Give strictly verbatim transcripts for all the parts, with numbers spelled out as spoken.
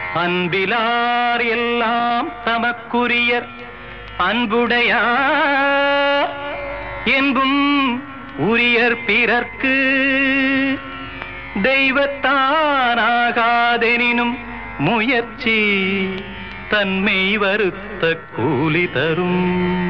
அன்பிலார் எல்லாம் தமக்குரியர் அன்புடையார் என்பும் உரியர் பிறர்க்கு தெய்வத்தானாகாதெனினும் முயற்சி தன்மை வருத்த கூலி தரும்.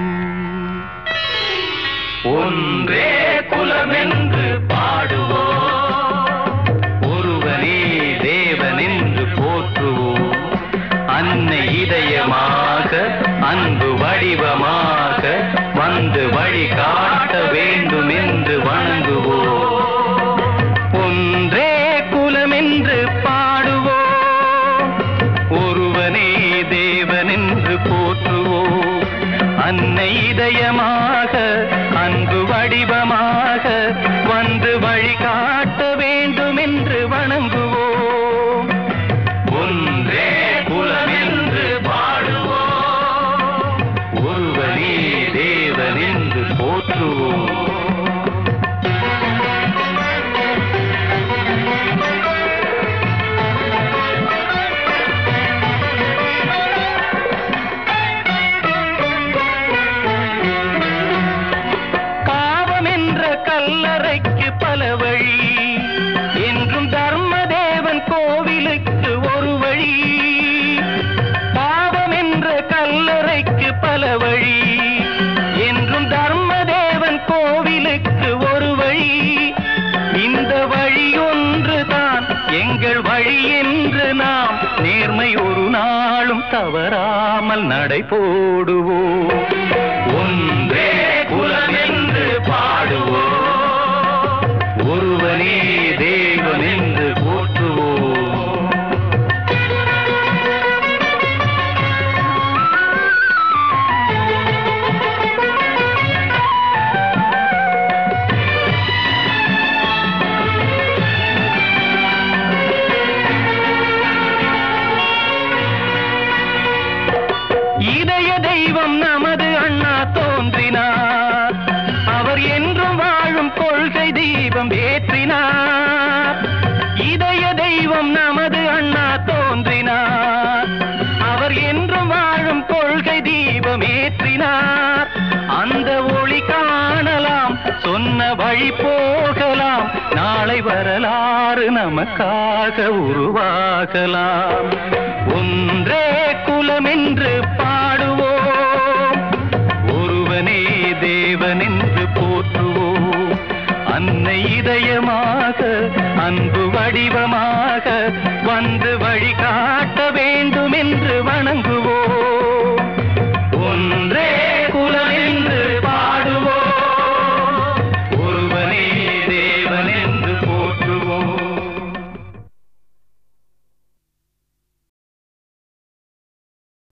ஒன்றே குலமென்று பாடுவோம், ஒருவனே தேவனென்று போற்றுவோம். அன்னை இதயமாக அன்பு வடிவமாக வந்து வழி காட்ட வேண்டும் என்று வணங்குவோம். ஒன்றே குலமென்று பாடுவோம், ஒருவனே தேவனென்று போற்றுவோம். அன்னை இதயமாக அன்பு வடிவமாக வந்து வழி காட்ட வேண்டும் என்று வணங்குவோம். ஒன்றே குலமென்று பாடுவோம், ஒருவனே தேவனென்று போற்றுவோம். கல்லறைக்கு பல வழி என்றும் தர்மதேவன் கோவிலுக்கு ஒரு வழி. பாவம் என்ற கல்லறைக்கு பல வழி என்றும் தர்மதேவன் கோவிலுக்கு ஒரு வழி. இந்த வழி ஒன்றுதான் எங்கள் வழி என்று நாம் நேர்மை ஒரு நாளும் தவறாமல் நடை போடுவோம். ஒன்றே குலம் என்று பாடுவோம், ஒருவனே தேவன் என்று போற்றுவோம். இதய தெய்வம் நமது அண்ணா தோன்றினார், அவர் என்றும் வாழும் கொள்கை தீபம் ஏற்றினார். இதய தெய்வம் நமது அண்ணா தோன்றினார், அவர் என்றும் வாழும் கொள்கை தீபம் ஏற்றினார். அந்த ஒளி காணலாம், சொன்ன வழி போகலாம், நாளை வரலாறு நமக்காக உருவாகலாம். ஒன்றே குலம் என்று பாடுவோம், ஒருவனே தேவன் என்று போற்றுவோம். அன்னை இதயமாக அன்பு வடிவமாக